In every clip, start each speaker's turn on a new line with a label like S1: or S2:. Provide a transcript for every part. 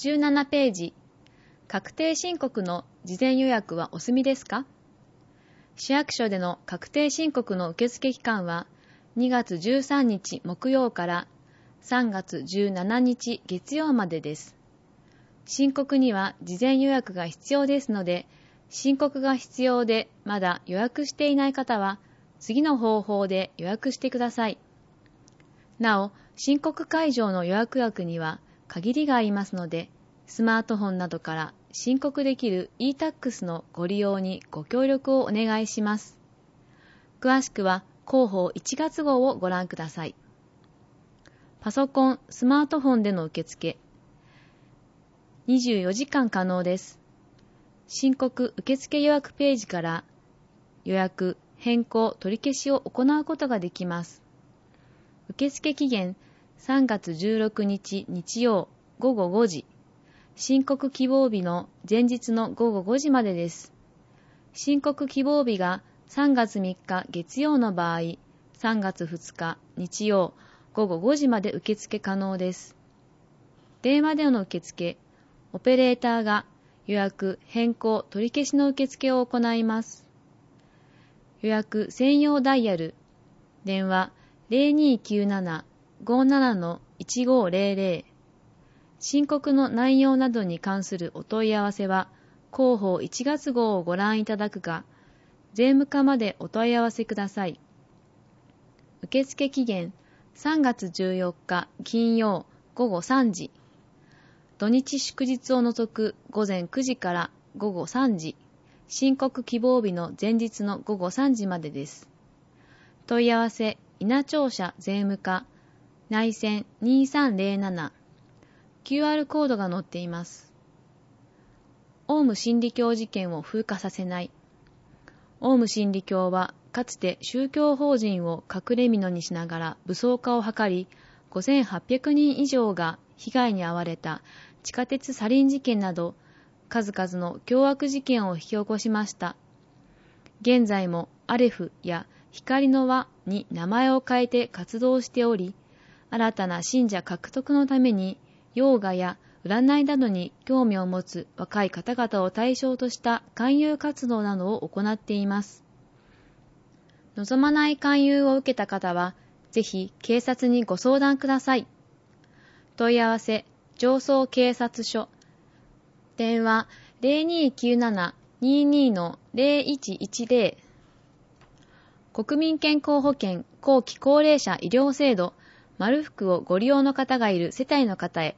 S1: 17ページ、確定申告の事前予約はお済みですか？市役所での確定申告の受付期間は2月13日木曜から3月17日月曜までです。申告には事前予約が必要ですので、申告が必要でまだ予約していない方は、次の方法で予約してください。なお、申告会場の予約枠には限りがありますので、スマートフォンなどから申告できる e-tax のご利用にご協力をお願いします。詳しくは広報1月号をご覧ください。パソコン、スマートフォンでの受付、24時間可能です。申告受付予約ページから予約、変更、取り消しを行うことができます。受付期限3月16日日曜午後5時、申告希望日の前日の午後5時までです。申告希望日が3月3日月曜の場合、3月2日日曜午後5時まで受付可能です。電話での受付、オペレーターが予約、変更、取り消しの受付を行います。予約専用ダイヤル、電話 0297-57-1500、申告の内容などに関するお問い合わせは、広報1月号をご覧いただくか、税務課までお問い合わせください。受付期限3月14日金曜午後3時、土日祝日を除く午前9時から午後3時、申告希望日の前日の午後3時までです。問い合わせ、稲庁舎税務課、内線2307、QR コードが載っています。オウム真理教事件を風化させない。オウム真理教は、かつて宗教法人を隠れ蓑にしながら武装化を図り、5800人以上が被害に遭われた地下鉄サリン事件など、数々の凶悪事件を引き起こしました。現在もアレフや光の輪に名前を変えて活動しており、新たな信者獲得のために、ヨーガや占いなどに興味を持つ若い方々を対象とした勧誘活動などを行っています。望まない勧誘を受けた方は、ぜひ警察にご相談ください。問い合わせ、上総警察署。電話 0297-22-0110。国民健康保険後期高齢者医療制度マル福をご利用の方がいる世帯の方へ。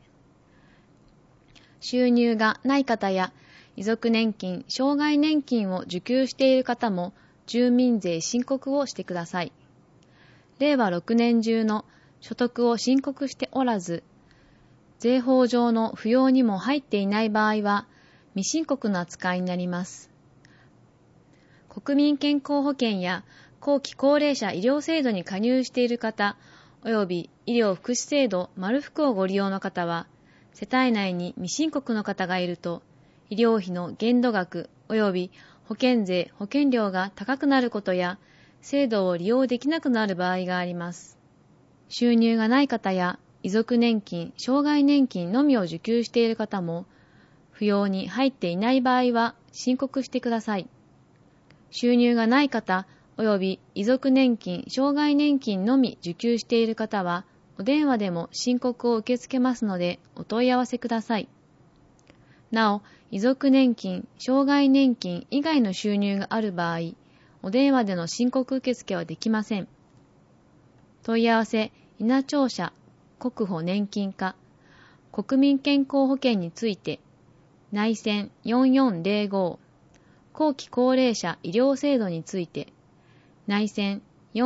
S1: 収入がない方や遺族年金、障害年金を受給している方も住民税申告をしてください。令和6年中の所得を申告しておらず、税法上の扶養にも入っていない場合は未申告の扱いになります。国民健康保険や後期高齢者医療制度に加入している方、および医療福祉制度マル福をご利用の方は、世帯内に未申告の方がいると、医療費の限度額および保険税・保険料が高くなることや、制度を利用できなくなる場合があります。収入がない方や遺族年金・障害年金のみを受給している方も、扶養に入っていない場合は申告してください。収入がない方および遺族年金・障害年金のみ受給している方は、お電話でも申告を受け付けますのでお問い合わせください。なお、遺族年金・障害年金以外の収入がある場合、お電話での申告受付はできません。問い合わせ、稲庁舎、国保年金課、国民健康保険について、内線4405、後期高齢者医療制度について、内線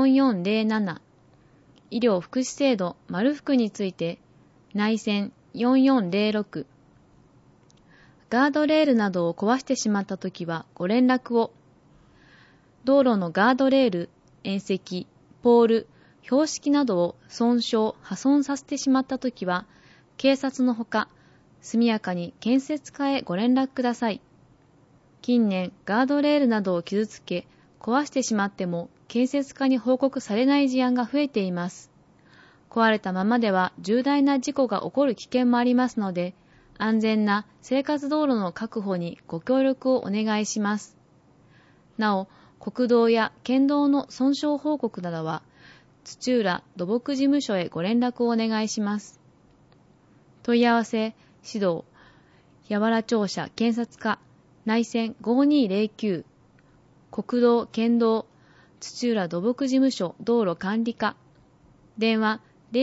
S1: 4407、医療福祉制度マル福について、内線4406、ガードレールなどを壊してしまったときはご連絡を。道路のガードレール、縁石、ポール、標識などを損傷・破損させてしまったときは、警察のほか、速やかに建設課へご連絡ください。近年、ガードレールなどを傷つけ、壊してしまっても、建設課に報告されない事案が増えています。壊れたままでは重大な事故が起こる危険もありますので、 安全な生活道路の確保にご協力をお願いします。なお、国道や県道の損傷報告などは、土浦土木事務所へご連絡をお願いします。問い合わせ、指導、八原庁舎検察課、内線5209、国道県道、土浦土木事務所道路管理課、電話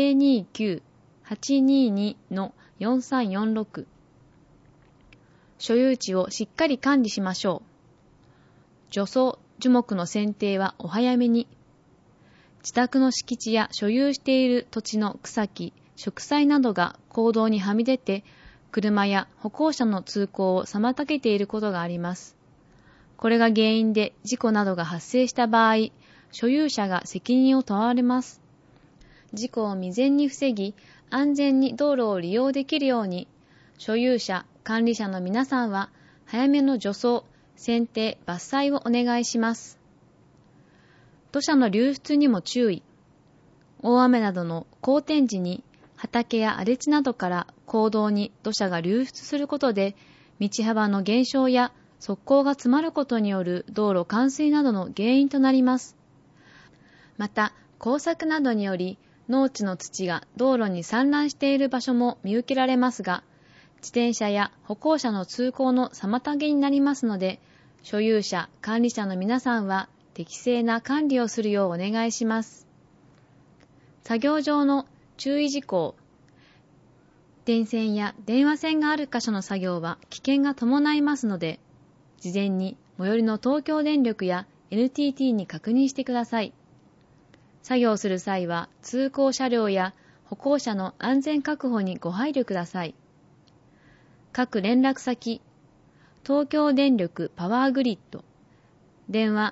S1: 029-822-4346。所有地をしっかり管理しましょう。除草、樹木の剪定はお早めに。自宅の敷地や所有している土地の草木、植栽などが公道にはみ出て、車や歩行者の通行を妨げていることがあります。これが原因で事故などが発生した場合、所有者が責任を問われます。事故を未然に防ぎ、安全に道路を利用できるように、所有者、管理者の皆さんは、早めの除草、剪定、伐採をお願いします。土砂の流出にも注意。大雨などの好天時に、畑や荒れ地などから公道に土砂が流出することで、道幅の減少や側溝が詰まることによる道路冠水などの原因となります。また、耕作などにより、農地の土が道路に散乱している場所も見受けられますが、自転車や歩行者の通行の妨げになりますので、所有者、管理者の皆さんは適正な管理をするようお願いします。作業上の注意事項。電線や電話線がある箇所の作業は危険が伴いますので、事前に最寄りの東京電力や NTT に確認してください。作業する際は通行車両や歩行者の安全確保にご配慮ください。各連絡先、東京電力パワーグリッド、電話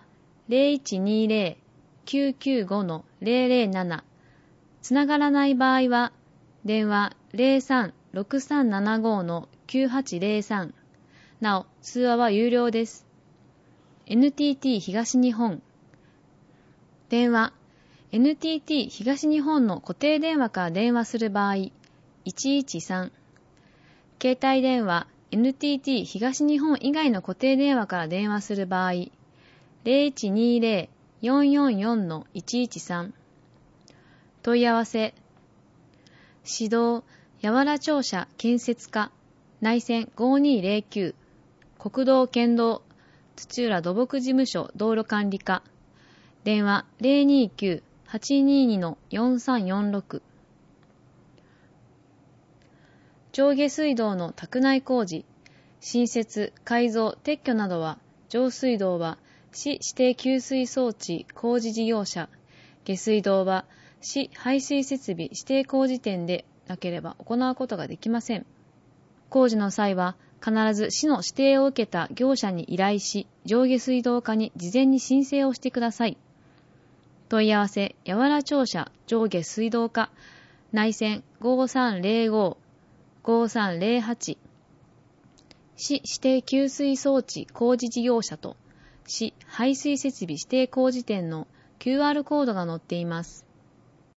S1: 0120-995-007、つながらない場合は、電話 03-6375-9803、なお、通話は有料です。NTT 東日本、電話 NTT 東日本の固定電話から電話する場合、113、携帯電話 NTT 東日本以外の固定電話から電話する場合、0120-444-113。問い合わせ、指導、八原庁舎建設課、内線5209、国道県道、土浦土木事務所道路管理課、電話029-822-4346。上下水道の宅内工事、新設、改造、撤去などは、上水道は市指定給水装置工事事業者、下水道は市排水設備指定工事店でなければ行うことができません。工事の際は、必ず市の指定を受けた業者に依頼し、上下水道課に事前に申請をしてください。問い合わせ、八原庁舎上下水道課、内線5305-5308、市指定給水装置工事事業者と市排水設備指定工事店の QR コードが載っています。